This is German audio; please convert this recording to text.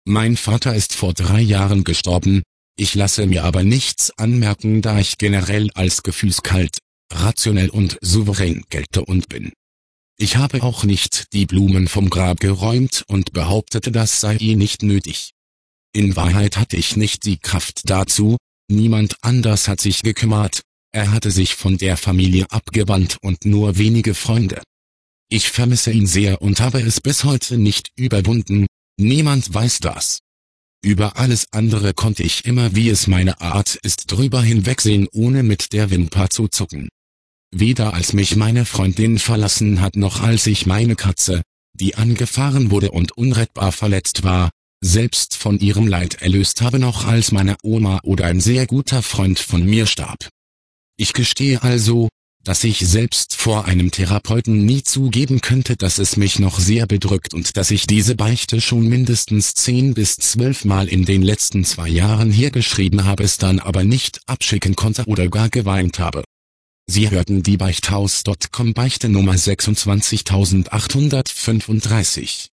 Mein Vater ist vor 3 Jahren gestorben, ich lasse mir aber nichts anmerken, da ich generell als gefühlskalt, rationell und souverän gelte und bin. Ich habe auch nicht die Blumen vom Grab geräumt und behauptete, das sei nicht nötig. In Wahrheit hatte ich nicht die Kraft dazu, niemand anders hat sich gekümmert, er hatte sich von der Familie abgewandt und nur wenige Freunde. Ich vermisse ihn sehr und habe es bis heute nicht überwunden, niemand weiß das. Über alles andere konnte ich immer, wie es meine Art ist, drüber hinwegsehen, ohne mit der Wimper zu zucken. Weder als mich meine Freundin verlassen hat, noch als ich meine Katze, die angefahren wurde und unrettbar verletzt war, selbst von ihrem Leid erlöst habe, noch als meine Oma oder ein sehr guter Freund von mir starb. Ich gestehe also, dass ich selbst vor einem Therapeuten nie zugeben könnte, dass es mich noch sehr bedrückt und dass ich diese Beichte schon mindestens 10 bis 12 Mal in den letzten 2 Jahren hergeschrieben habe, es dann aber nicht abschicken konnte oder gar geweint habe. Sie hörten die Beichthaus.com Beichte Nummer 26835.